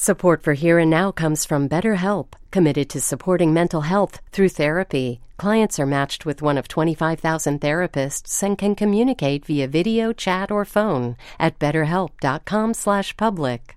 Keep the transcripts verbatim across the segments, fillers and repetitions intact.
Support for Here and Now comes from BetterHelp, committed to supporting mental health through therapy. Clients are matched with one of twenty-five thousand therapists and can communicate via video, chat, or phone at betterhelp.com slash public.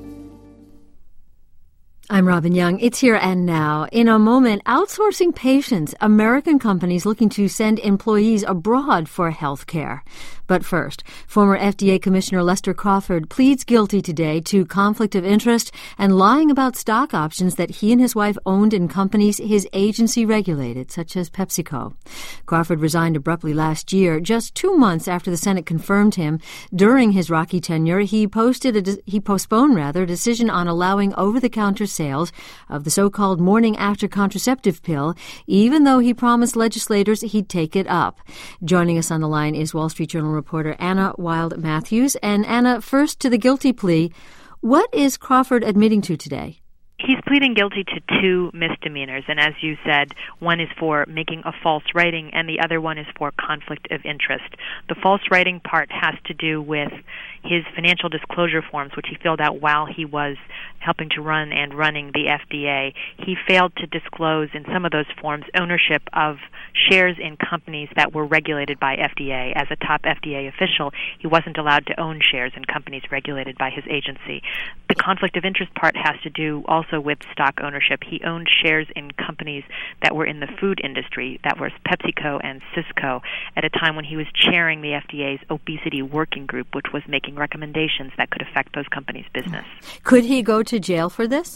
I'm Robin Young. It's Here and Now. In a moment, outsourcing patients, American companies looking to send employees abroad for health care. But first, former F D A Commissioner Lester Crawford pleads guilty today to conflict of interest and lying about stock options that he and his wife owned in companies his agency regulated, such as PepsiCo. Crawford resigned abruptly last year, just two months after the Senate confirmed him. During his rocky tenure, he posted a de- he postponed rather a decision on allowing over-the-counter sales of the so-called morning-after contraceptive pill, even though he promised legislators he'd take it up. Joining us on the line is Wall Street Journal reporter Anna Wild-Matthews. And Anna, first to the guilty plea. What is Crawford admitting to today? He's pleading guilty to two misdemeanors, and as you said, one is for making a false writing, and the other one is for conflict of interest. The false writing part has to do with his financial disclosure forms, which he filled out while he was helping to run and running the F D A. He failed to disclose in some of those forms ownership of shares in companies that were regulated by F D A. As a top F D A official, he wasn't allowed to own shares in companies regulated by his agency. The conflict of interest part has to do also with stock ownership. He owned shares in companies that were in the food industry, that were PepsiCo and Cisco, at a time when he was chairing the F D A's obesity working group, which was making recommendations that could affect those companies' business. Could he go to jail for this?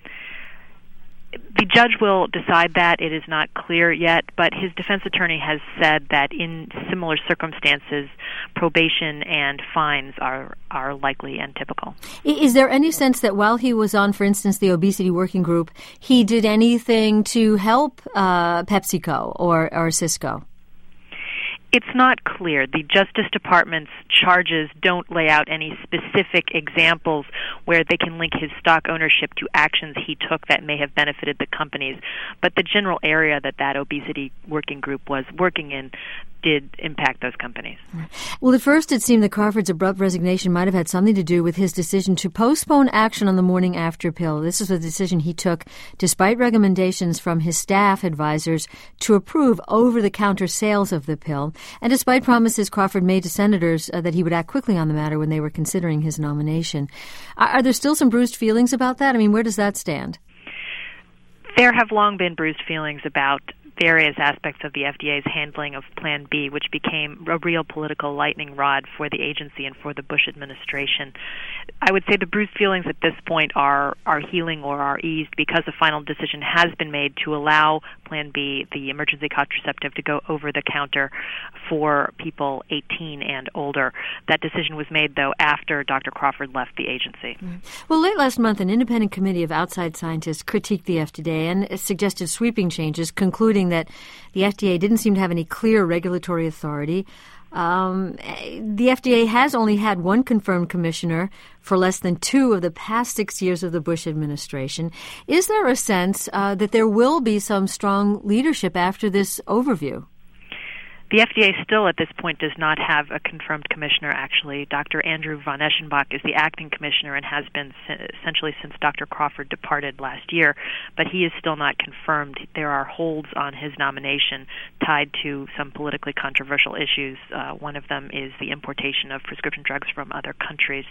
The judge will decide that. It is not clear yet, but his defense attorney has said that in similar circumstances, probation and fines are, are likely and typical. Is there any sense that while he was on, for instance, the obesity working group, he did anything to help uh, PepsiCo or, or Cisco? It's not clear. The Justice Department's charges don't lay out any specific examples where they can link his stock ownership to actions he took that may have benefited the companies. But the general area that that obesity working group was working in did impact those companies. Well, at first it seemed that Crawford's abrupt resignation might have had something to do with his decision to postpone action on the morning after pill. This is a decision he took despite recommendations from his staff advisors to approve over-the-counter sales of the pill, and despite promises Crawford made to senators uh, that he would act quickly on the matter when they were considering his nomination. Are, are there still some bruised feelings about that? I mean, where does that stand? There have long been bruised feelings about various aspects of the F D A's handling of Plan B, which became a real political lightning rod for the agency and for the Bush administration. I would say the bruised feelings at this point are, are healing or are eased because a final decision has been made to allow Plan B, the emergency contraceptive, to go over the counter for people eighteen and older. That decision was made, though, after Doctor Crawford left the agency. Mm. Well, late last month, an independent committee of outside scientists critiqued the F D A and suggested sweeping changes, concluding that the F D A didn't seem to have any clear regulatory authority. Um, the F D A has only had one confirmed commissioner for less than two of the past six years of the Bush administration. Is there a sense uh, that there will be some strong leadership after this overview? The F D A still at this point does not have a confirmed commissioner, actually. Doctor Andrew von Eschenbach is the acting commissioner and has been essentially since Doctor Crawford departed last year, but he is still not confirmed. There are holds on his nomination tied to some politically controversial issues. Uh, one of them is the importation of prescription drugs from other countries.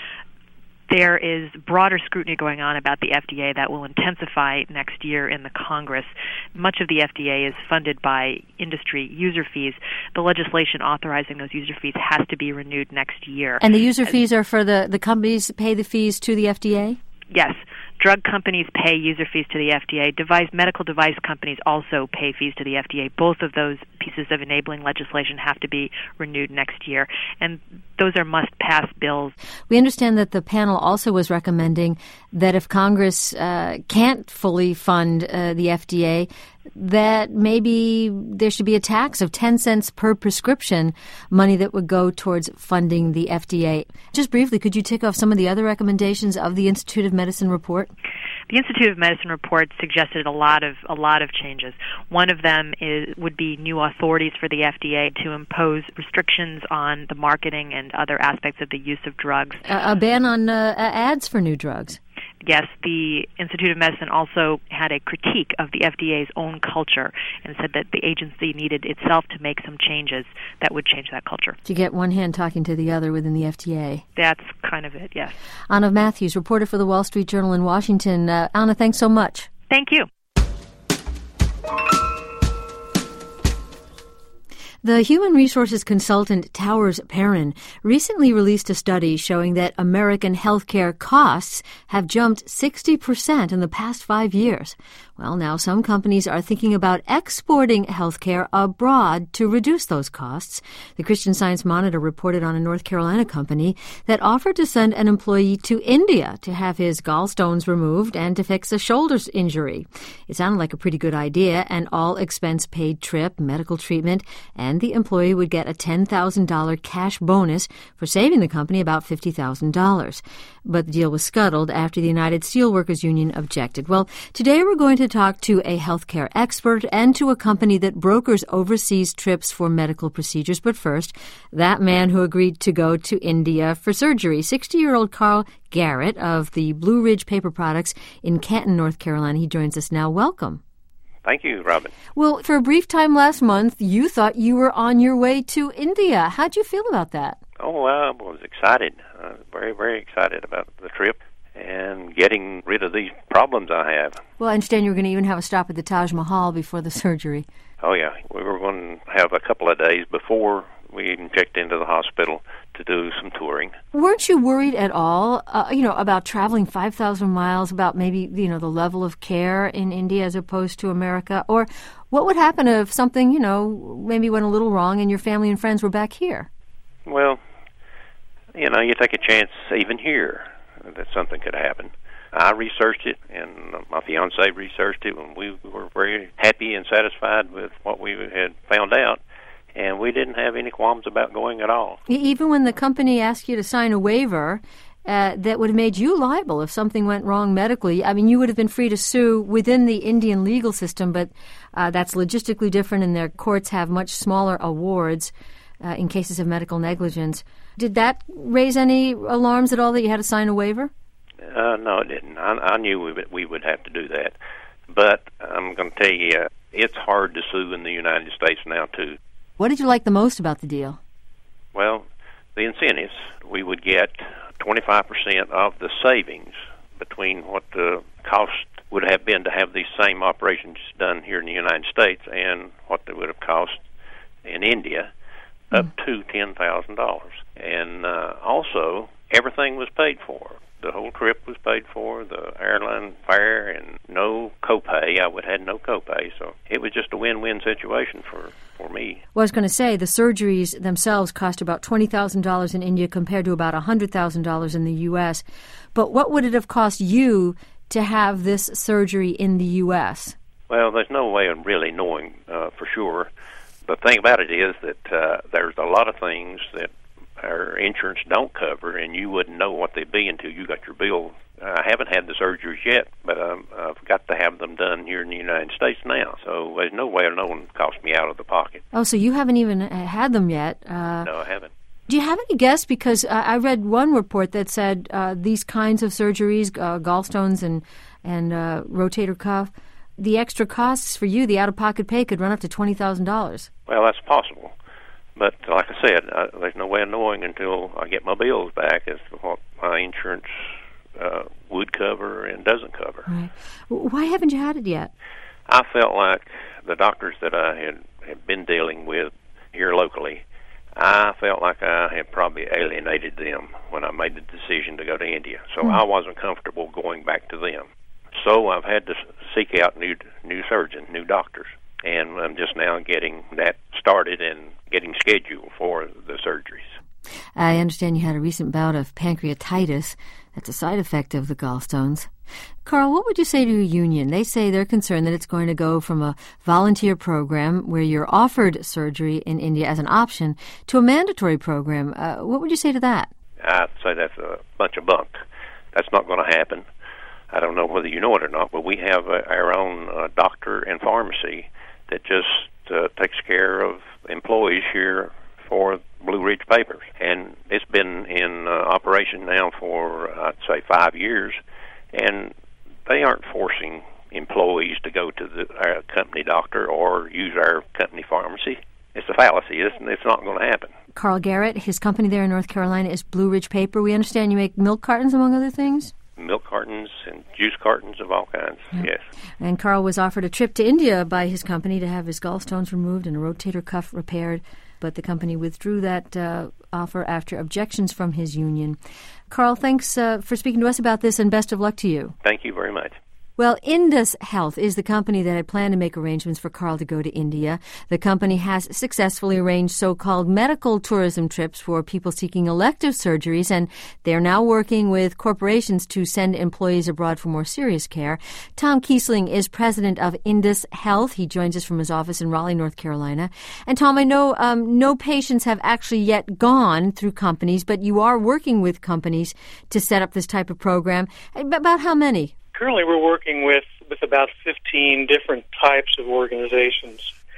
There is broader scrutiny going on about the F D A that will intensify next year in the Congress. Much of the F D A is funded by industry user fees. The legislation authorizing those user fees has to be renewed next year. And the user fees are for the, the companies pay the fees to the F D A? Yes. Drug companies pay user fees to the F D A. Device, medical device companies also pay fees to the F D A. Both of those pieces of enabling legislation have to be renewed next year, and those are must-pass bills. We understand that the panel also was recommending that if Congress uh, can't fully fund uh, the F D A, that maybe there should be a tax of ten cents per prescription, money that would go towards funding the F D A. Just briefly, could you tick off some of the other recommendations of the Institute of Medicine report? The Institute of Medicine report suggested a lot of a lot of changes. One of them is would be new authorities for the F D A to impose restrictions on the marketing and other aspects of the use of drugs. A, a ban on uh, ads for new drugs. yes, the Institute of Medicine also had a critique of the F D A's own culture and said that the agency needed itself to make some changes that would change that culture. To get one hand talking to the other within the F D A. That's kind of it, yes. Anna Matthews, reporter for the Wall Street Journal in Washington. Uh, Anna, thanks so much. Thank you. The human resources consultant Towers Perrin recently released a study showing that American healthcare costs have jumped sixty percent in the past five years. Well, now some companies are thinking about exporting healthcare abroad to reduce those costs. The Christian Science Monitor reported on a North Carolina company that offered to send an employee to India to have his gallstones removed and to fix a shoulder injury. It sounded like a pretty good idea, an all-expense-paid trip, medical treatment, and the employee would get a ten thousand dollars cash bonus for saving the company about fifty thousand dollars. But the deal was scuttled after the United Steelworkers Union objected. Well, today we're going to talk to a healthcare expert and to a company that brokers overseas trips for medical procedures. But first, that man who agreed to go to India for surgery, sixty-year-old Carl Garrett of the Blue Ridge Paper Products in Canton, North Carolina. He joins us now. Welcome. Thank you, Robin. Well, for a brief time last month, you thought you were on your way to India. How'd you feel about that? Oh, I was excited, uh, very, very excited about the trip and getting rid of these problems I have. Well, I understand you were going to even have a stop at the Taj Mahal before the surgery. Oh, yeah. We were going to have a couple of days before we even checked into the hospital to do some touring. Weren't you worried at all, uh, you know, about traveling five thousand miles, about maybe, you know, the level of care in India as opposed to America? Or what would happen if something, you know, maybe went a little wrong and your family and friends were back here? Well, you know, you take a chance even here that something could happen. I researched it, and my fiance researched it, and we were very happy and satisfied with what we had found out. And we didn't have any qualms about going at all. Even when the company asked you to sign a waiver uh, that would have made you liable if something went wrong medically, I mean, you would have been free to sue within the Indian legal system, but uh, that's logistically different, and their courts have much smaller awards uh, in cases of medical negligence. Did that raise any alarms at all that you had to sign a waiver? Uh, no, it didn't. I, I knew we would, we would have to do that. But I'm going to tell you, uh, it's hard to sue in the United States now, too. What did you like the most about the deal? Well, the incentives. We would get twenty-five percent of the savings between what the cost would have been to have these same operations done here in the United States and what they would have cost in India, mm. up to ten thousand dollars. And uh, also, everything was paid for. The whole trip was paid for, the airline fare, and no copay. I would have had no copay, so it was just a win-win situation for, for me. Well, I was going to say, the surgeries themselves cost about twenty thousand dollars in India compared to about one hundred thousand dollars in the U S. But what would it have cost you to have this surgery in the U S? Well, there's no way of really knowing uh, for sure. The thing about it is that uh, there's a lot of things that our insurance don't cover, and you wouldn't know what they'd be until you got your bill. I haven't had the surgeries yet, but um, I've got to have them done here in the United States now. So there's no way of knowing it cost me out of the pocket. Oh, so you haven't even had them yet? Uh, no, I haven't. Do you have any guess? Because uh, I read one report that said uh, these kinds of surgeries, uh, gallstones and, and uh, rotator cuff, the extra costs for you, the out-of-pocket pay, could run up to twenty thousand dollars. Well, that's possible. But like I said, uh, there's no way of knowing until I get my bills back as to what my insurance uh, would cover and doesn't cover. Right. Why haven't you had it yet? I felt like the doctors that I had, had been dealing with here locally, I felt like I had probably alienated them when I made the decision to go to India. So mm. I wasn't comfortable going back to them. So I've had to seek out new new surgeons, new doctors. And I'm just now getting that started and getting scheduled for the surgeries. I understand you had a recent bout of pancreatitis. That's a side effect of the gallstones. Carl, what would you say to a union? They say they're concerned that it's going to go from a volunteer program where you're offered surgery in India as an option to a mandatory program. Uh, what would you say to that? I'd say that's a bunch of bunk. That's not going to happen. I don't know whether you know it or not, but we have uh, our own uh, doctor and pharmacy that just uh, takes care of employees here for Blue Ridge Papers. And it's been in uh, operation now for, I'd say, five years, and they aren't forcing employees to go to the our company doctor or use our company pharmacy. It's a fallacy. It's, it's not going to happen. Carl Garrett, his company there in North Carolina is Blue Ridge Paper. We understand you make milk cartons, among other things? Milk cartons and juice cartons of all kinds, yeah. Yes. And Carl was offered a trip to India by his company to have his gallstones removed and a rotator cuff repaired, but the company withdrew that uh, offer after objections from his union. Carl, thanks uh, for speaking to us about this, and best of luck to you. Thank you very much. Well, Indus Health is the company that had planned to make arrangements for Carl to go to India. The company has successfully arranged so-called medical tourism trips for people seeking elective surgeries, and they're now working with corporations to send employees abroad for more serious care. Tom Kiesling is president of Indus Health. He joins us from his office in Raleigh, North Carolina. And Tom, I know um, no patients have actually yet gone through companies, but you are working with companies to set up this type of program. About how many? Currently, we're working with, with about fifteen different types of organizations.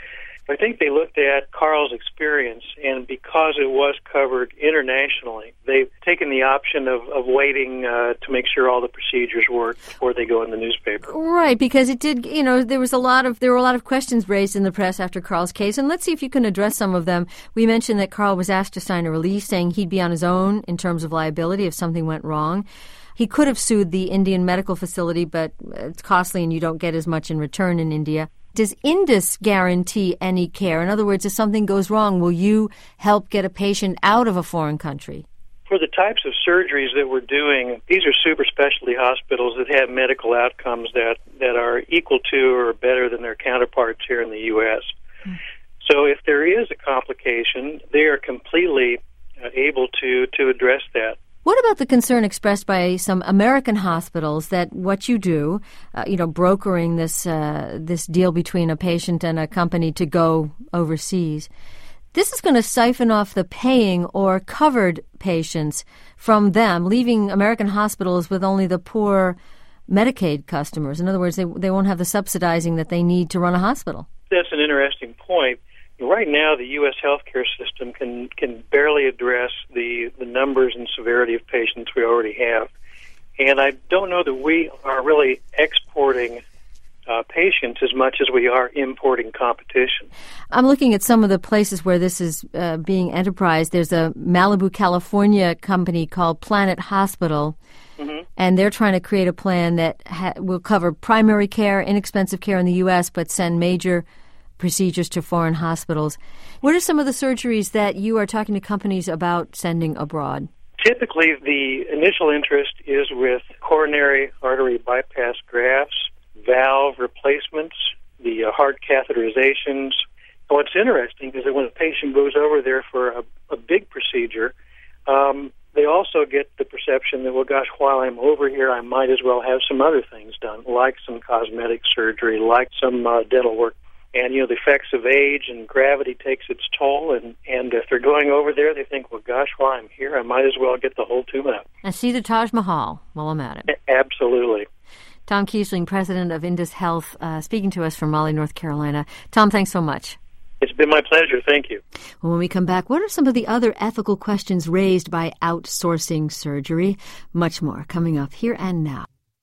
I think they looked at Carl's experience, and because it was covered internationally, they've taken the option of, of waiting uh, to make sure all the procedures work before they go in the newspaper. Right, because it did, you know, there was a lot of, there were a lot of questions raised in the press after Carl's case, and let's see if you can address some of them. We mentioned that Carl was asked to sign a release saying he'd be on his own in terms of liability if something went wrong. He could have sued the Indian medical facility, but it's costly and you don't get as much in return in India. Does Indus guarantee any care? In other words, if something goes wrong, will you help get a patient out of a foreign country? For the types of surgeries that we're doing, these are super specialty hospitals that have medical outcomes that, that are equal to or better than their counterparts here in the U S Mm. So if there is a complication, they are completely uh, able to, to address that. What about the concern expressed by some American hospitals that what you do, uh, you know, brokering this uh, this deal between a patient and a company to go overseas, this is going to siphon off the paying or covered patients from them, leaving American hospitals with only the poor Medicaid customers. In other words, they they won't have the subsidizing that they need to run a hospital. That's an interesting point. Right now, the U S healthcare system can can barely address the, the numbers and severity of patients we already have. And I don't know that we are really exporting uh, patients as much as we are importing competition. I'm looking at some of the places where this is uh, being enterprised. There's a Malibu, California company called Planet Hospital, mm-hmm. and they're trying to create a plan that ha- will cover primary care, inexpensive care in the U S, but send major procedures to foreign hospitals. What are some of the surgeries that you are talking to companies about sending abroad? Typically, the initial interest is with coronary artery bypass grafts, valve replacements, the uh, heart catheterizations. What's interesting is that when a patient goes over there for a, a big procedure, um, they also get the perception that, well, gosh, while I'm over here, I might as well have some other things done, like some cosmetic surgery, like some uh, dental work. And, you know, the effects of age and gravity takes its toll. And, and if they're going over there, they think, well, gosh, while I'm here, I might as well get the whole tune-up. And see the Taj Mahal while I'm at it. Absolutely. Tom Kiesling, president of Indus Health, uh, speaking to us from Raleigh, North Carolina. Tom, thanks so much. It's been my pleasure. Thank you. Well, when we come back, what are some of the other ethical questions raised by outsourcing surgery? Much more coming up here and now.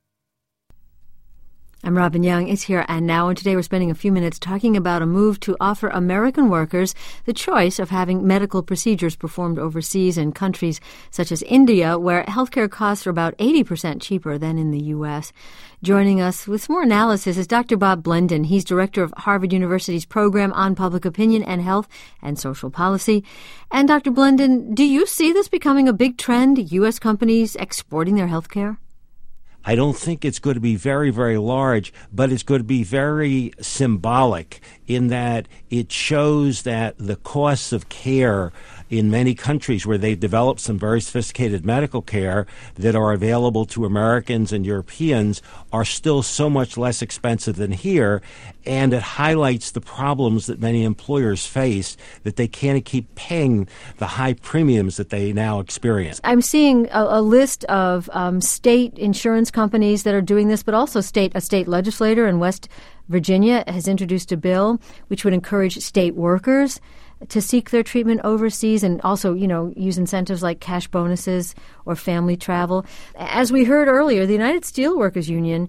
I'm Robin Young. It's Here and Now, and today we're spending a few minutes talking about a move to offer American workers the choice of having medical procedures performed overseas in countries such as India, where healthcare costs are about eighty percent cheaper than in the U S. Joining us with some more analysis is Doctor Bob Blendon. He's director of Harvard University's Program on Public Opinion and Health and Social Policy. And Doctor Blendon, do you see this becoming a big trend, U S companies exporting their healthcare? I don't think it's going to be very, very large, but it's going to be very symbolic in that it shows that the costs of care in many countries where they've developed some very sophisticated medical care that are available to Americans and Europeans are still so much less expensive than here, and it highlights the problems that many employers face, that they can't keep paying the high premiums that they now experience. I'm seeing a, a list of um, state insurance companies that are doing this, but also state a state legislator in West Virginia has introduced a bill which would encourage state workers to seek their treatment overseas and also, you know, use incentives like cash bonuses or family travel? As we heard earlier, the United Steelworkers Union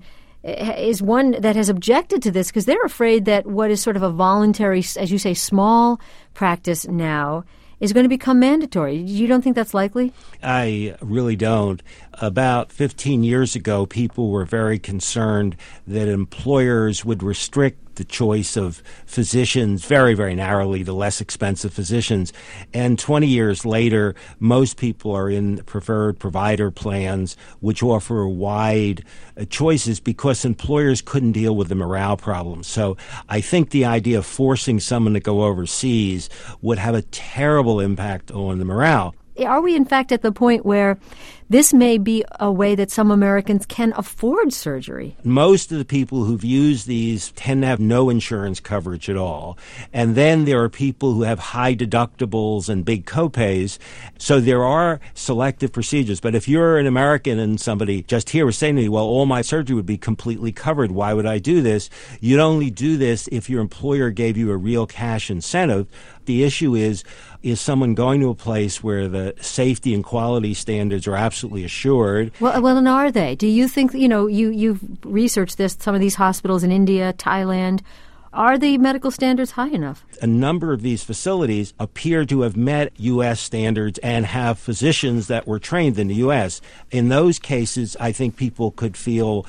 is one that has objected to this because they're afraid that what is sort of a voluntary, as you say, small practice now is going to become mandatory. You don't think that's likely? I really don't. About fifteen years ago, people were very concerned that employers would restrict the choice of physicians very, very narrowly to less expensive physicians. And twenty years later, most people are in preferred provider plans, which offer wide uh, choices because employers couldn't deal with the morale problems. So I think the idea of forcing someone to go overseas would have a terrible impact on the morale. Are we, in fact, at the point where this may be a way that some Americans can afford surgery? Most of the people who've used these tend to have no insurance coverage at all. And then there are people who have high deductibles and big copays. So there are selective procedures. But if you're an American and somebody just here was saying to me, well, all my surgery would be completely covered, why would I do this? You'd only do this if your employer gave you a real cash incentive. The issue is, is someone going to a place where the safety and quality standards are absolutely assured? Well, well, and are they? Do you think, you know, you, you've researched this, some of these hospitals in India, Thailand, are the medical standards high enough? A number of these facilities appear to have met U S standards and have physicians that were trained in the U S. In those cases, I think people could feel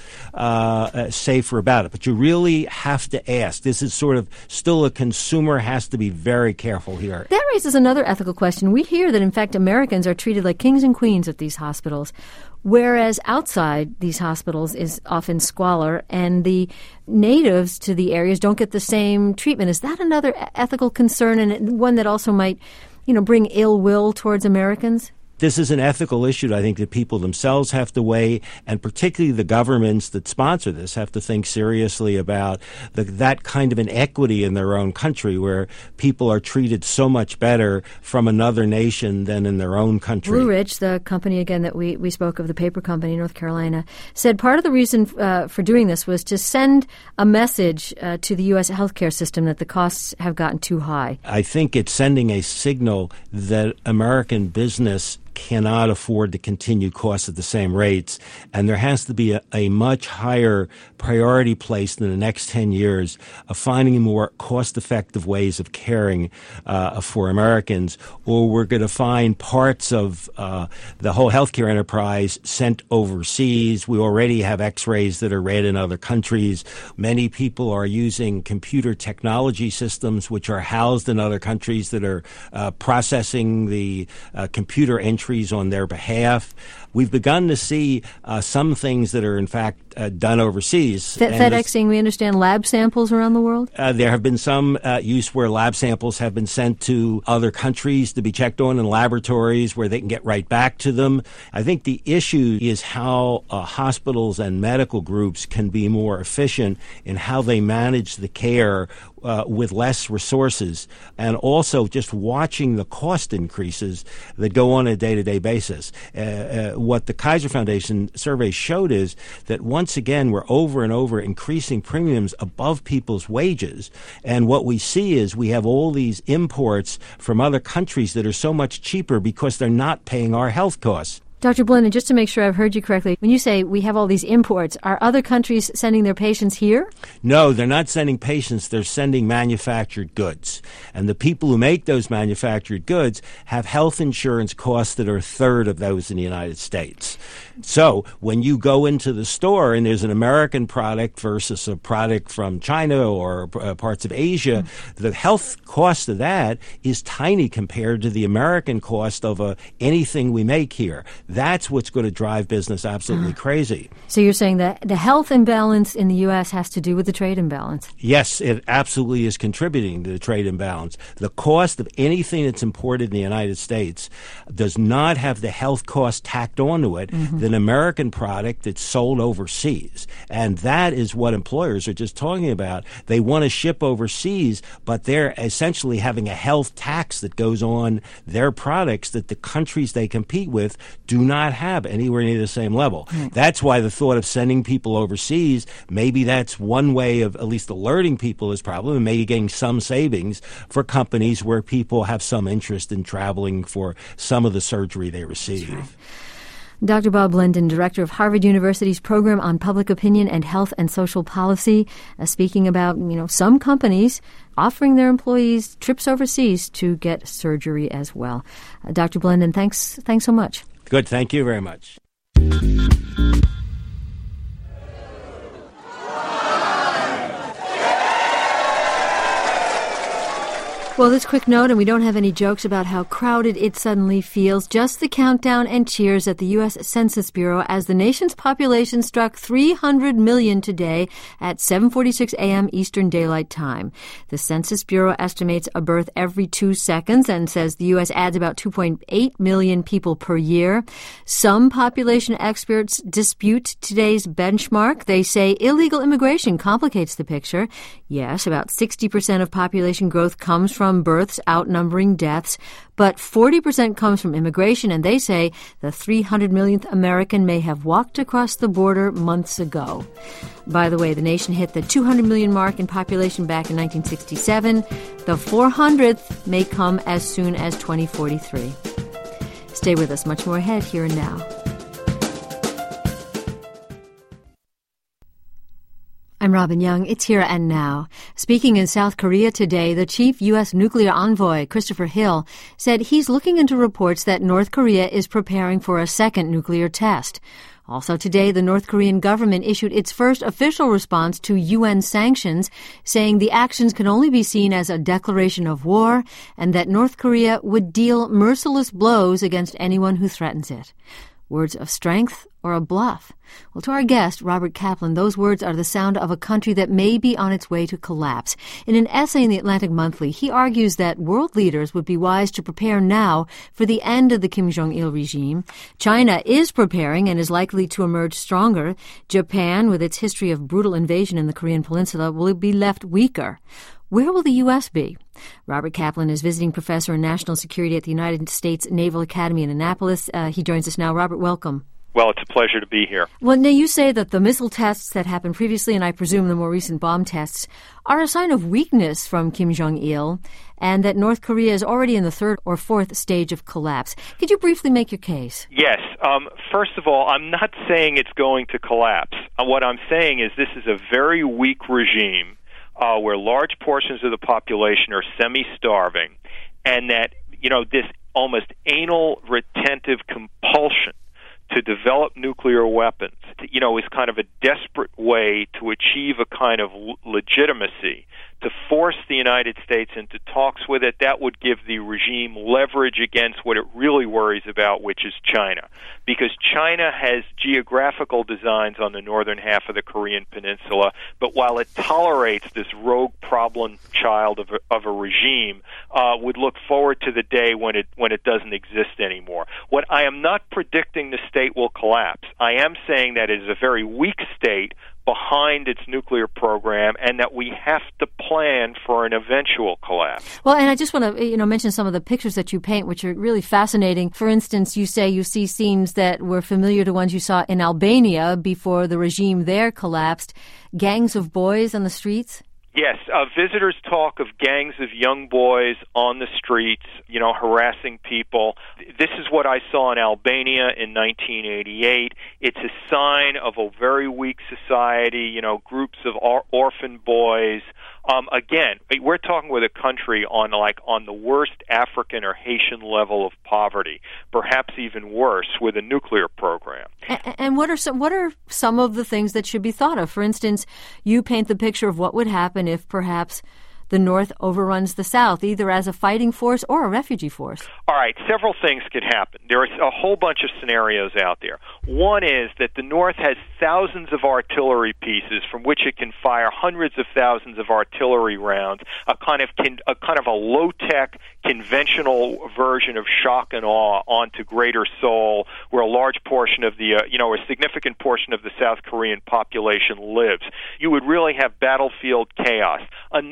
uh, safer about it. But you really have to ask. This is sort of still a consumer has to be very careful here. That raises another ethical question. We hear that, in fact, Americans are treated like kings and queens at these hospitals, whereas outside these hospitals is often squalor, and the natives to the areas don't get the same treatment. Is that another ethical concern, and one that also might, you know, bring ill will towards Americans? This is an ethical issue, I think, that people themselves have to weigh, and particularly the governments that sponsor this have to think seriously about the, that kind of inequity in their own country where people are treated so much better from another nation than in their own country. Blue Ridge, the company, again, that we, we spoke of, the paper company in North Carolina, said part of the reason uh, for doing this was to send a message uh, to the U S healthcare system that the costs have gotten too high. I think it's sending a signal that American business cannot afford to continue costs at the same rates, and there has to be a, a much higher priority placed in the next ten years of finding more cost-effective ways of caring uh, for Americans, or we're going to find parts of uh, the whole healthcare enterprise sent overseas. We already have x-rays that are read in other countries. Many people are using computer technology systems which are housed in other countries that are uh, processing the uh, computer entry on their behalf. We've begun to see uh, some things that are, in fact, uh, done overseas. F- FedExing, we understand, lab samples around the world? Uh, there have been some uh, use where lab samples have been sent to other countries to be checked on in laboratories where they can get right back to them. I think the issue is how uh, hospitals and medical groups can be more efficient in how they manage the care Uh, with less resources, and also just watching the cost increases that go on a day-to-day basis. Uh, uh, what the Kaiser Foundation survey showed is that once again we're over and over increasing premiums above people's wages, and what we see is we have all these imports from other countries that are so much cheaper because they're not paying our health costs. Doctor Blinden, just to make sure I've heard you correctly, when you say we have all these imports, are other countries sending their patients here? No, they're not sending patients. They're sending manufactured goods. And the people who make those manufactured goods have health insurance costs that are a third of those in the United States. So when you go into the store and there's an American product versus a product from China or uh, parts of Asia, mm-hmm. the health cost of that is tiny compared to the American cost of uh, anything we make here. That's what's going to drive business absolutely uh, crazy. So you're saying that the health imbalance in the U S has to do with the trade imbalance? Yes, it absolutely is contributing to the trade imbalance. The cost of anything that's imported in the United States does not have the health cost tacked onto it mm-hmm. than an American product that's sold overseas. And that is what employers are just talking about. They want to ship overseas, but they're essentially having a health tax that goes on their products that the countries they compete with do do not have anywhere near the same level. Mm. That's why the thought of sending people overseas, maybe that's one way of at least alerting people is problem and maybe getting some savings for companies where people have some interest in traveling for some of the surgery they receive. Right. Doctor Bob Blendon, director of Harvard University's Program on Public Opinion and Health and Social Policy, uh, speaking about, you know, some companies offering their employees trips overseas to get surgery as well. Uh, Doctor Blendon, thanks, thanks so much. Good. Thank you very much. Well, this quick note, and we don't have any jokes about how crowded it suddenly feels, just the countdown and cheers at the U S Census Bureau as the nation's population struck three hundred million today at seven forty-six a.m. Eastern Daylight Time. The Census Bureau estimates a birth every two seconds and says the U S adds about two point eight million people per year. Some population experts dispute today's benchmark. They say illegal immigration complicates the picture. Yes, about sixty percent of population growth comes from from births outnumbering deaths, but forty percent comes from immigration, and they say the three hundred millionth American may have walked across the border months ago. By the way, the nation hit the two hundred million mark in population back in nineteen sixty-seven. The four hundredth may come as soon as twenty forty-three. Stay with us. Much more ahead here and now. I'm Robin Young. It's Here and Now. Speaking in South Korea today, the chief U S nuclear envoy, Christopher Hill, said he's looking into reports that North Korea is preparing for a second nuclear test. Also today, the North Korean government issued its first official response to U N sanctions, saying the actions can only be seen as a declaration of war and that North Korea would deal merciless blows against anyone who threatens it. Words of strength or a bluff? Well, to our guest, Robert Kaplan, those words are the sound of a country that may be on its way to collapse. In an essay in the Atlantic Monthly, he argues that world leaders would be wise to prepare now for the end of the Kim Jong-il regime. China is preparing and is likely to emerge stronger. Japan, with its history of brutal invasion in the Korean Peninsula, will be left weaker. Where will the U S be? Robert Kaplan is visiting professor in national security at the United States Naval Academy in Annapolis. Uh, he joins us now. Robert, welcome. Well, it's a pleasure to be here. Well, now you say that the missile tests that happened previously, and I presume the more recent bomb tests, are a sign of weakness from Kim Jong-il, and that North Korea is already in the third or fourth stage of collapse. Could you briefly make your case? Yes. Um, first of all, I'm not saying it's going to collapse. Uh, what I'm saying is this is a very weak regime uh, where large portions of the population are semi-starving, and that, you know, this almost anal retentive compulsion to develop nuclear weapons, you know, is kind of a desperate way to achieve a kind of legitimacy, to force the United States into talks with it. That would give the regime leverage against what it really worries about, which is China. Because China has geographical designs on the northern half of the Korean Peninsula, but while it tolerates this rogue problem child of a, of a regime, uh, would look forward to the day when it when it doesn't exist anymore. What I am not predicting the state will collapse. I am saying that it is a very weak state behind its nuclear program, and that we have to plan for an eventual collapse. Well, and I just want to, you know, mention some of the pictures that you paint, which are really fascinating. For instance, you say you see scenes that were familiar to ones you saw in Albania before the regime there collapsed. Gangs of boys on the streets? Yes, uh, visitors talk of gangs of young boys on the streets, you know, harassing people. This is what I saw in Albania in nineteen eighty-eight. It's a sign of a very weak society, you know, groups of or- orphan boys. Um, again, we're talking with a country on like on the worst African or Haitian level of poverty, perhaps even worse, with a nuclear program. And, and what are some what are some of the things that should be thought of? For instance, you paint the picture of what would happen if perhaps the North overruns the South, either as a fighting force or a refugee force. All right, several things could happen. There are a whole bunch of scenarios out there. One is that the North has thousands of artillery pieces from which it can fire hundreds of thousands of artillery rounds, a kind of a kind of a low-tech, conventional version of shock and awe onto Greater Seoul, where a large portion of the, uh, you know, a significant portion of the South Korean population lives. You would really have battlefield chaos. Another thing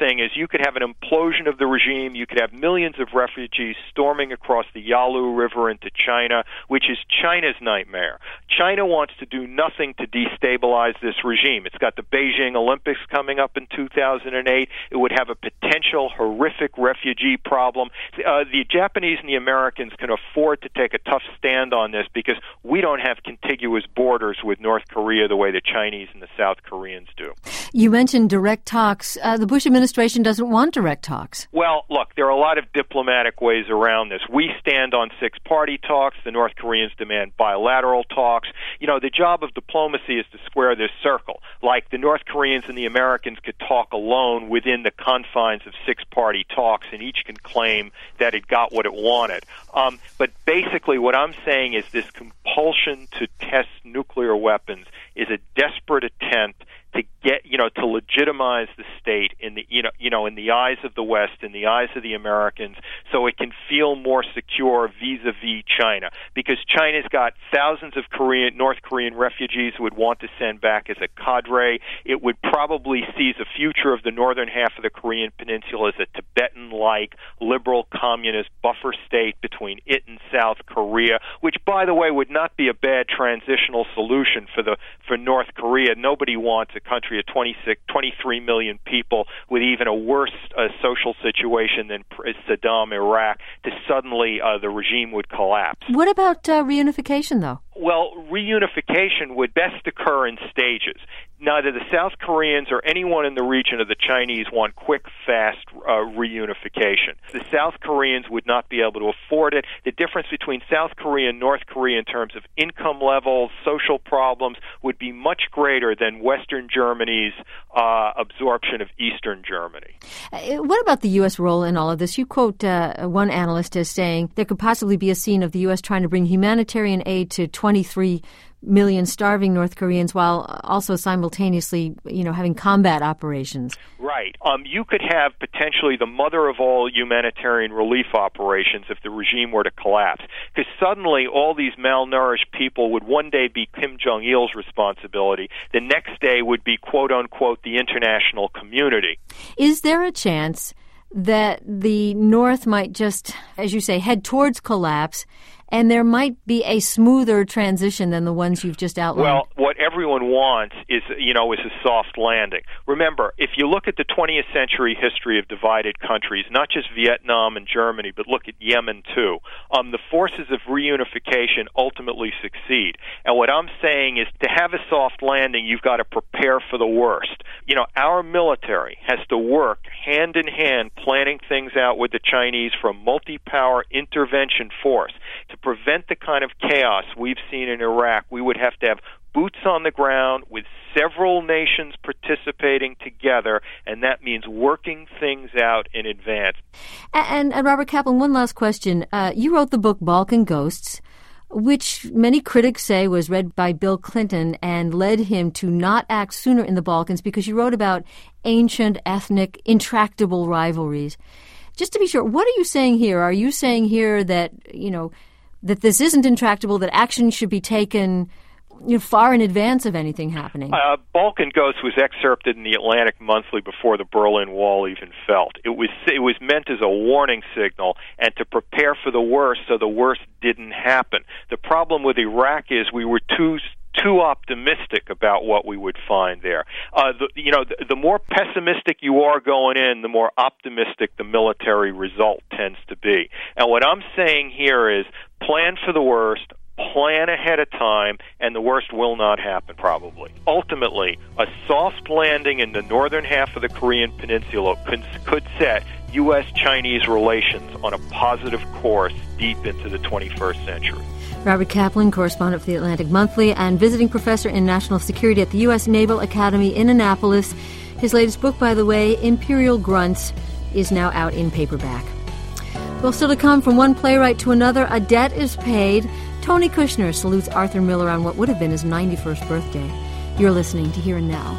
thing is you could have an implosion of the regime. You could have millions of refugees storming across the Yalu River into China, which is China's nightmare. China wants to do nothing to destabilize this regime. It's got the Beijing Olympics coming up in two thousand eight. It would have a potential horrific refugee problem. Uh, the Japanese and the Americans can afford to take a tough stand on this because we don't have contiguous borders with North Korea the way the Chinese and the South Koreans do. You mentioned direct talks. Uh, the Bush administration doesn't want direct talks. Well, look, there are a lot of diplomatic ways around this. We stand on six-party talks. The North Koreans demand bilateral talks. You know, the job of diplomacy is to square this circle. Like the North Koreans and the Americans could talk alone within the confines of six-party talks, and each can claim that it got what it wanted. Um, but basically what I'm saying is this compulsion to test nuclear weapons is a desperate attempt to get, you know, to legitimize the state in the, you know, you know, in the eyes of the West, in the eyes of the Americans, so it can feel more secure vis-a-vis China. Because China's got thousands of Korean, North Korean refugees it would want to send back as a cadre. It would probably seize a future of the northern half of the Korean peninsula as a Tibetan-like liberal communist buffer state between it and South Korea, which, by the way, would not be a bad transitional solution for the for North Korea. Nobody wants a country of twenty-six, twenty-three million people with even a worse uh, social situation than Saddam, Iraq, to suddenly uh, the regime would collapse. What about uh, reunification, though? Well, reunification would best occur in stages. Neither the South Koreans or anyone in the region of the Chinese want quick, fast uh, reunification. The South Koreans would not be able to afford it. The difference between South Korea and North Korea in terms of income levels, social problems, would be much greater than Western Germany's uh, absorption of Eastern Germany. Uh, what about the U S role in all of this? You quote uh, one analyst as saying there could possibly be a scene of the U S trying to bring humanitarian aid to twenty-three million starving North Koreans while also simultaneously, you know, having combat operations. Right. Um, you could have potentially the mother of all humanitarian relief operations if the regime were to collapse. Because suddenly all these malnourished people would one day be Kim Jong-il's responsibility. The next day would be, quote unquote, the international community. Is there a chance that the North might just, as you say, head towards collapse, and there might be a smoother transition than the ones you've just outlined? Well, what everyone wants is, you know, is a soft landing. Remember, if you look at the twentieth century history of divided countries, not just Vietnam and Germany, but look at Yemen too, um, the forces of reunification ultimately succeed. And what I'm saying is to have a soft landing, you've got to prepare for the worst. You know, our military has to work hand in hand planning things out with the Chinese for a multi-power intervention force. To prevent the kind of chaos we've seen in Iraq, we would have to have boots on the ground with several nations participating together, and that means working things out in advance. And, and Robert Kaplan, one last question. Uh, you wrote the book Balkan Ghosts, which many critics say was read by Bill Clinton and led him to not act sooner in the Balkans because you wrote about ancient, ethnic, intractable rivalries. Just to be sure, what are you saying here? Are you saying here that, you know, that this isn't intractable, that action should be taken, you know, far in advance of anything happening? Uh, Balkan Ghost was excerpted in the Atlantic Monthly before the Berlin Wall even fell. It was it was meant as a warning signal and to prepare for the worst so the worst didn't happen. The problem with Iraq is we were too too optimistic about what we would find there. Uh, the, you know, the, the more pessimistic you are going in, the more optimistic the military result tends to be. And what I'm saying here is plan for the worst, plan ahead of time, and the worst will not happen, probably. Ultimately, a soft landing in the northern half of the Korean peninsula could, could set U S Chinese relations on a positive course deep into the twenty-first century. Robert Kaplan, correspondent for the Atlantic Monthly and visiting professor in national security at the U S Naval Academy in Annapolis. His latest book, by the way, Imperial Grunts, is now out in paperback. Well, still to come, from one playwright to another, a debt is paid. Tony Kushner salutes Arthur Miller on what would have been his ninety-first birthday. You're listening to Here and Now.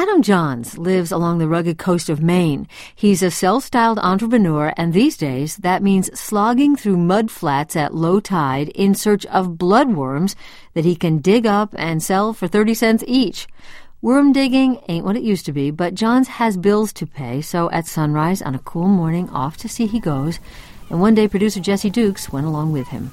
Adam Johns lives along the rugged coast of Maine. He's a self-styled entrepreneur, and these days that means slogging through mud flats at low tide in search of bloodworms that he can dig up and sell for thirty cents each. Worm digging ain't what it used to be, but Johns has bills to pay, so at sunrise on a cool morning, off to sea he goes, and one day producer Jesse Dukes went along with him.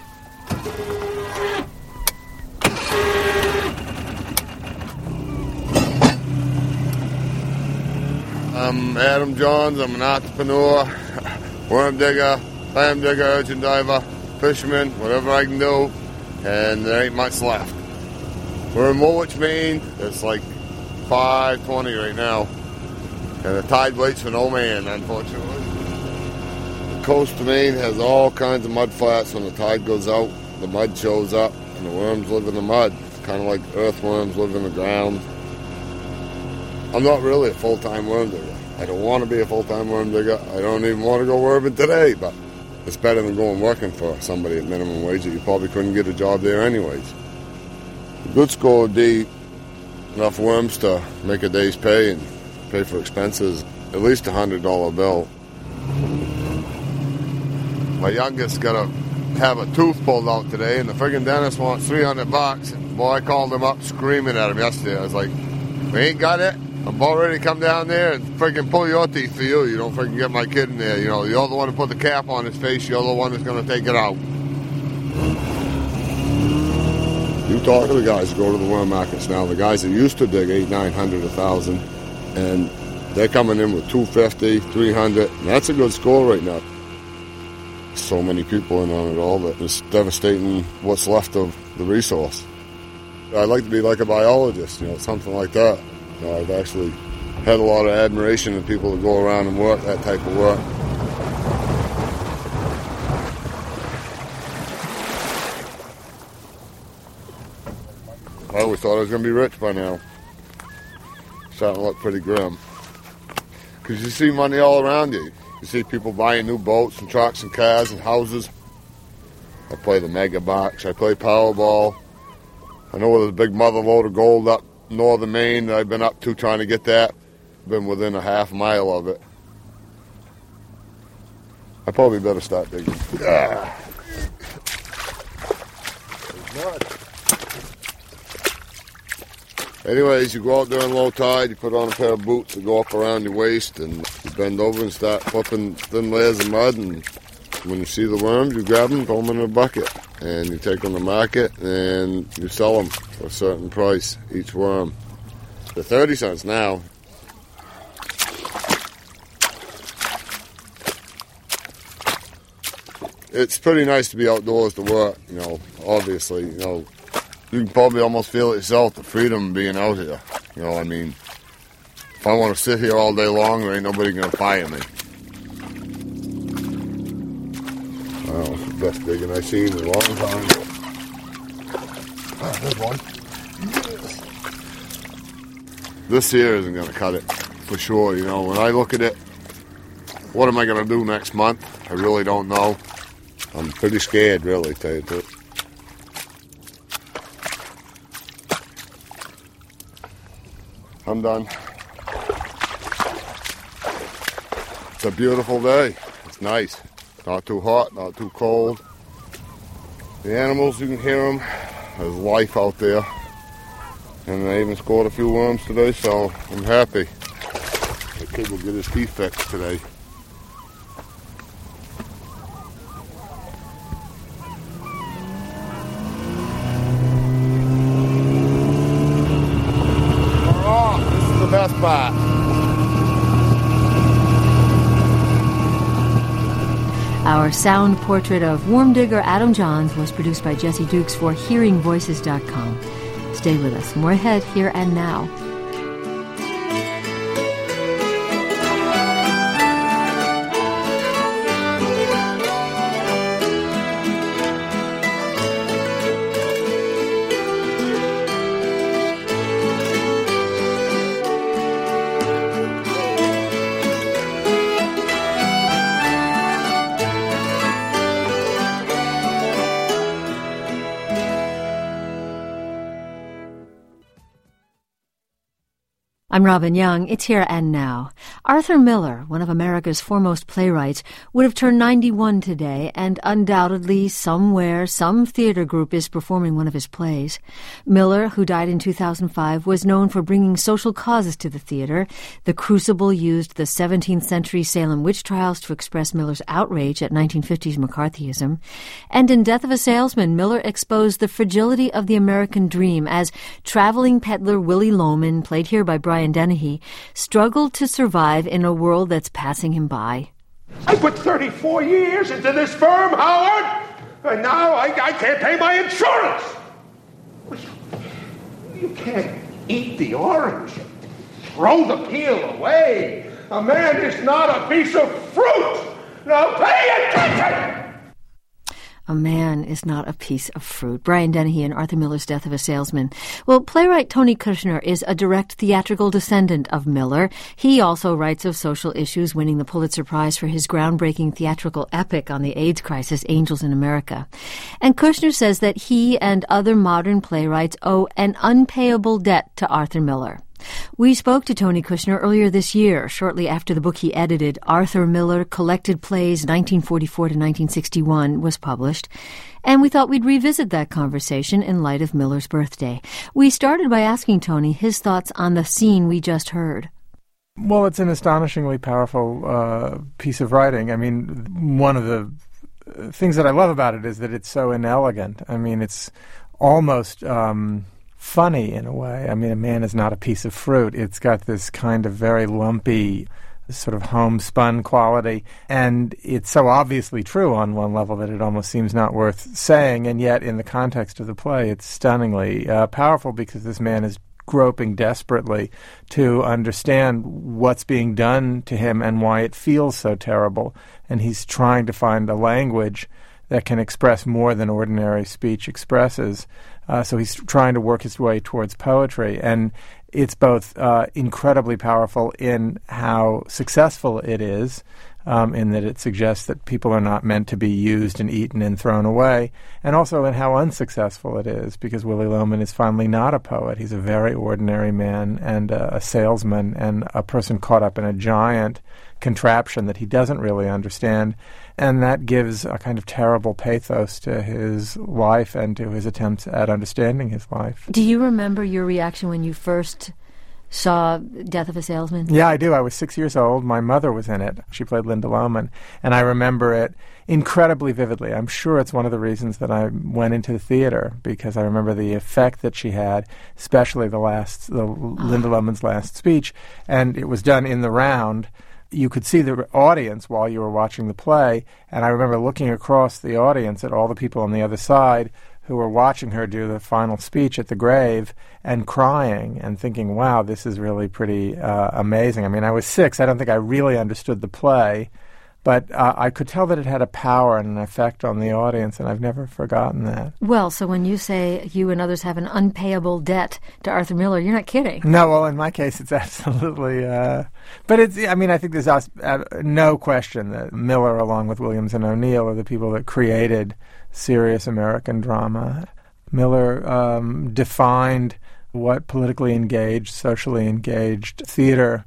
I'm Adam Johns. I'm an entrepreneur, worm digger, clam digger, urchin diver, fisherman, whatever I can do, and there ain't much left. We're in Woolwich, Maine. It's like five twenty right now, and the tide waits for no man, unfortunately. The coast of Maine has all kinds of mud flats. When the tide goes out, the mud shows up, and the worms live in the mud. It's kind of like earthworms live in the ground. I'm not really a full-time worm digger. I don't want to be a full-time worm digger. I don't even want to go worming today, but it's better than going working for somebody at minimum wage that you probably couldn't get a job there anyways. A good score would be enough worms to make a day's pay and pay for expenses, at least a one hundred dollar bill. My youngest got to have a tooth pulled out today, and the friggin' dentist wants three hundred bucks. And boy, I called him up screaming at him yesterday. I was like, we ain't got it. I'm about ready to come down there and freaking pull your teeth for you. You don't freaking get my kid in there. You know, you're the one who put the cap on his face. You're the one who's going to take it out. You talk to the guys who go to the worm markets now. The guys that used to dig eight, nine hundred, a thousand, and they're coming in with two fifty, three hundred. And that's a good score right now. So many people in on it all that it's devastating what's left of the resource. I'd like to be like a biologist, you know, something like that. You know, I've actually had a lot of admiration of people that go around and work that type of work. I always thought I was going to be rich by now. Starting to look pretty grim. Because you see money all around you. You see people buying new boats and trucks and cars and houses. I play the mega box. I play Powerball. I know there's a big mother load of gold up northern Maine that I've been up to trying to get that. Been within a half mile of it. I probably better start digging. Ah. Anyways, you go out during low tide, you put on a pair of boots that go up around your waist, and you bend over and start flipping thin layers of mud, and when you see the worms, you grab them, throw them in a bucket, and you take them to market, and you sell them for a certain price, each worm. They're thirty cents now. It's pretty nice to be outdoors to work, you know, obviously, you know. You can probably almost feel it yourself, the freedom of being out here. You know, I mean, if I want to sit here all day long, there ain't nobody going to fire me. Wow, it's the best digging I've seen in a long time. Ah, there's one. This here isn't going to cut it, for sure. You know, when I look at it, what am I going to do next month? I really don't know. I'm pretty scared, really, to tell you the truth. I'm done. It's a beautiful day. It's nice. Not too hot, not too cold. The animals, you can hear them. There's life out there. And I even scored a few worms today, so I'm happy. The kid will get his teeth fixed today. Best part. Our sound portrait of worm digger Adam Johns was produced by Jesse Dukes for hearing voices dot com. Stay with us. More ahead, Here and Now. I'm Robin Young. It's Here and Now. Arthur Miller, one of America's foremost playwrights, would have turned ninety-one today, and undoubtedly somewhere some theater group is performing one of his plays. Miller, who died in two thousand five, was known for bringing social causes to the theater. The Crucible used the seventeenth century Salem witch trials to express Miller's outrage at nineteen fifties McCarthyism. And in Death of a Salesman, Miller exposed the fragility of the American dream as traveling peddler Willie Loman, played here by Brian Dennehy, struggled to survive in a world that's passing him by. I put thirty-four years into this firm, Howard, and now I, I can't pay my insurance. You can't eat the orange, throw the peel away. A man is not a piece of fruit. Now pay attention! A man is not a piece of fruit. Brian Dennehy and Arthur Miller's Death of a Salesman. Well, playwright Tony Kushner is a direct theatrical descendant of Miller. He also writes of social issues, winning the Pulitzer Prize for his groundbreaking theatrical epic on the AIDS crisis, Angels in America. And Kushner says that he and other modern playwrights owe an unpayable debt to Arthur Miller. We spoke to Tony Kushner earlier this year, shortly after the book he edited, Arthur Miller, Collected Plays nineteen forty-four to nineteen sixty-one, was published, and we thought we'd revisit that conversation in light of Miller's birthday. We started by asking Tony his thoughts on the scene we just heard. Well, it's an astonishingly powerful uh, piece of writing. I mean, one of the things that I love about it is that it's so inelegant. I mean, it's almost Um, funny in a way. I mean, a man is not a piece of fruit. It's got this kind of very lumpy, sort of homespun quality, and it's so obviously true on one level that it almost seems not worth saying, and yet in the context of the play, it's stunningly uh, powerful because this man is groping desperately to understand what's being done to him and why it feels so terrible, and he's trying to find a language that can express more than ordinary speech expresses. Uh, so he's trying to work his way towards poetry, and it's both uh, incredibly powerful in how successful it is, um, in that it suggests that people are not meant to be used and eaten and thrown away, and also in how unsuccessful it is, because Willie Loman is finally not a poet. He's a very ordinary man and uh, a salesman and a person caught up in a giant contraption that he doesn't really understand, and that gives a kind of terrible pathos to his life and to his attempts at understanding his life. Do you remember your reaction when you first saw Death of a Salesman? Yeah, I do. I was six years old. My mother was in it. She played Linda Loman, and I remember it incredibly vividly. I'm sure it's one of the reasons that I went into the theater, because I remember the effect that she had, especially the last, the oh. Linda Loman's last speech, and it was done in the round. You could see the audience while you were watching the play, and I remember looking across the audience at all the people on the other side who were watching her do the final speech at the grave and crying and thinking, wow, this is really pretty uh, amazing. I mean, I was six. I don't think I really understood the play, but uh, I could tell that it had a power and an effect on the audience, and I've never forgotten that. Well, so when you say you and others have an unpayable debt to Arthur Miller, you're not kidding. No, well, in my case, it's absolutely... Uh, but it's, I mean, I think there's uh, no question that Miller, along with Williams and O'Neill, are the people that created serious American drama. Miller um, defined what politically engaged, socially engaged theater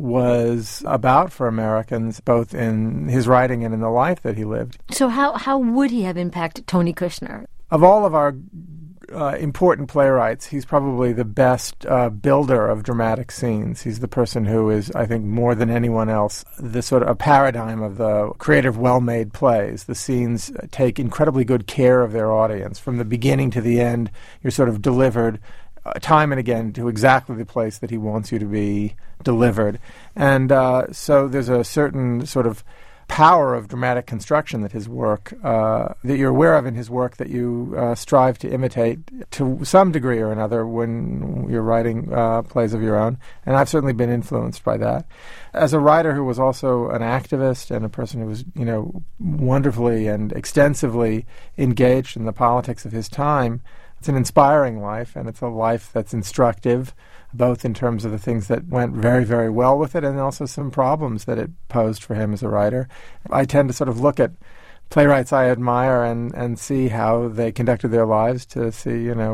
was about for Americans, both in his writing and in the life that he lived. So how, how would he have impacted Tony Kushner? Of all of our uh, important playwrights, he's probably the best uh, builder of dramatic scenes. He's the person who is, I think, more than anyone else, the sort of a paradigm of the creative, well-made plays. The scenes take incredibly good care of their audience. From the beginning to the end, you're sort of delivered Uh, time and again to exactly the place that he wants you to be delivered. And uh, so there's a certain sort of power of dramatic construction that his work, uh, that you're aware of in his work, that you uh, strive to imitate to some degree or another when you're writing uh, plays of your own. And I've certainly been influenced by that. As a writer who was also an activist and a person who was, you know, wonderfully and extensively engaged in the politics of his time, it's an inspiring life, and it's a life that's instructive, both in terms of the things that went very, very well with it and also some problems that it posed for him as a writer. I tend to sort of look at playwrights I admire and, and see how they conducted their lives to see, you know,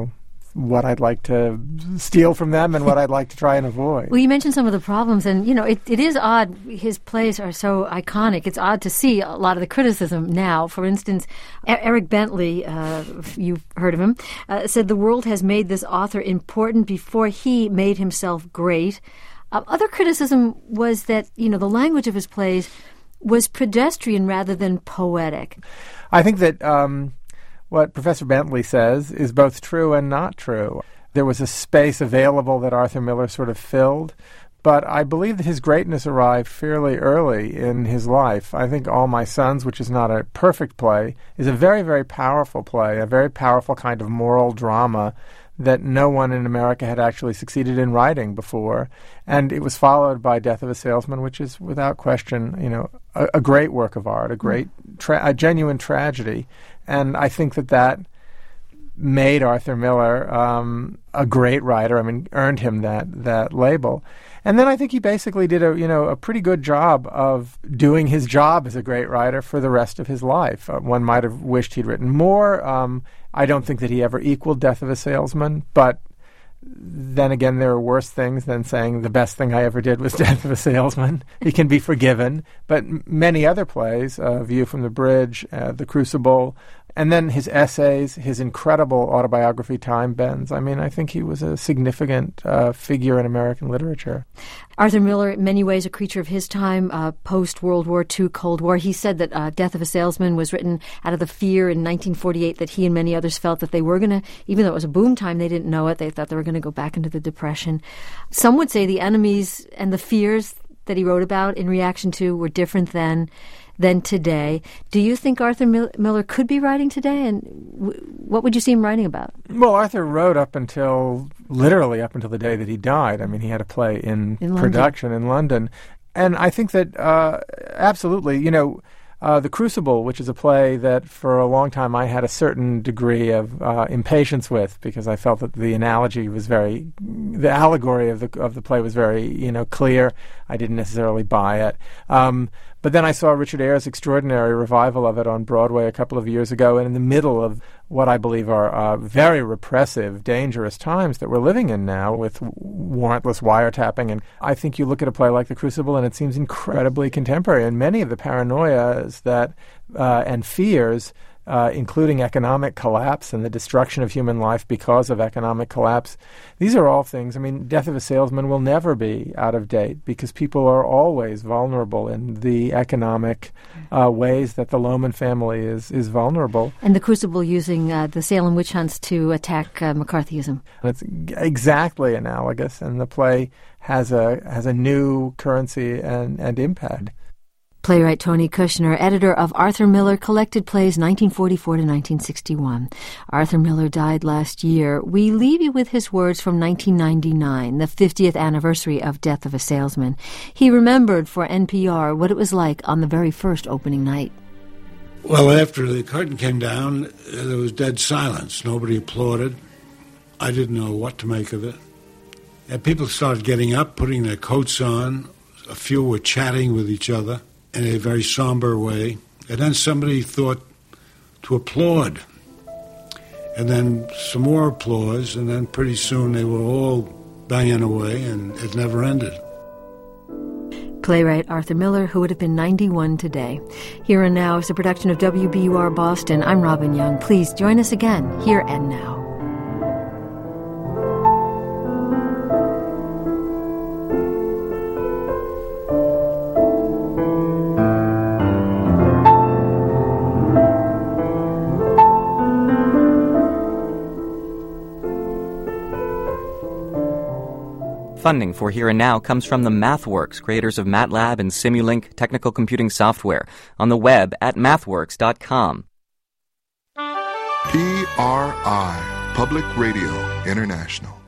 what I'd like to steal from them and what I'd like to try and avoid. Well, you mentioned some of the problems, and, you know, it, it is odd. His plays are so iconic. It's odd to see a lot of the criticism now. For instance, Eric Bentley, uh, you've heard of him, uh, said the world has made this author important before he made himself great. Uh, other criticism was that, you know, the language of his plays was pedestrian rather than poetic. I think that um, what Professor Bentley says is both true and not true. There was a space available that Arthur Miller sort of filled, but I believe that his greatness arrived fairly early in his life. I think All My Sons, which is not a perfect play, is a very, very powerful play, a very powerful kind of moral drama that no one in America had actually succeeded in writing before. And it was followed by Death of a Salesman, which is without question, you know, a, a great work of art, a great, tra- a genuine tragedy. And I think that that made Arthur Miller um, a great writer. I mean, earned him that that label. And then I think he basically did a you know a pretty good job of doing his job as a great writer for the rest of his life. Uh, one might have wished he'd written more. Um, I don't think that he ever equaled Death of a Salesman, but then again, there are worse things than saying the best thing I ever did was Death of a Salesman. He can be forgiven. But m- many other plays, uh, View from the Bridge, uh, The Crucible, and then his essays, his incredible autobiography, Time Bends. I mean, I think he was a significant uh, figure in American literature. Arthur Miller, in many ways, a creature of his time, uh, post-World War Two, Cold War. He said that uh, Death of a Salesman was written out of the fear in nineteen forty-eight that he and many others felt that they were going to, even though it was a boom time, they didn't know it. They thought they were going to go back into the Depression. Some would say the enemies and the fears that he wrote about in reaction to were different then than today. Do you think Arthur Mil- Miller could be writing today, and w- what would you see him writing about? Well, Arthur wrote up until, literally up until the day that he died. I mean, he had a play in, in production in London. And I think that, uh, absolutely, you know, uh, The Crucible, which is a play that for a long time I had a certain degree of uh, impatience with, because I felt that the analogy was very, the allegory of the of the play was very, you know, clear. I didn't necessarily buy it. Um, But then I saw Richard Eyre's extraordinary revival of it on Broadway a couple of years ago, and in the middle of what I believe are uh, very repressive, dangerous times that we're living in now with warrantless wiretapping. And I think you look at a play like The Crucible and it seems incredibly contemporary. And many of the paranoias that uh, and fears, Uh, including economic collapse and the destruction of human life because of economic collapse. These are all things, I mean, Death of a Salesman will never be out of date because people are always vulnerable in the economic uh, ways that the Lohman family is, is vulnerable. And The Crucible using uh, the Salem witch hunts to attack uh, McCarthyism. It's exactly analogous, and the play has a has a new currency and, and impact. Playwright Tony Kushner, editor of Arthur Miller Collected Plays nineteen forty-four to nineteen sixty-one. Arthur Miller died last year. We leave you with his words from nineteen ninety-nine, the fiftieth anniversary of Death of a Salesman. He remembered for N P R what it was like on the very first opening night. Well, after the curtain came down, there was dead silence. Nobody applauded. I didn't know what to make of it. And people started getting up, putting their coats on. A few were chatting with each other in a very somber way. And then somebody thought to applaud. And then some more applause, and then pretty soon they were all banging away, and it never ended. Playwright Arthur Miller, who would have been ninety-one today. Here and Now is a production of W B U R Boston. I'm Robin Young. Please join us again, Here and Now. Funding for Here and Now comes from the MathWorks, creators of MATLAB and Simulink technical computing software, on the web at mathworks dot com. P R I, Public Radio International.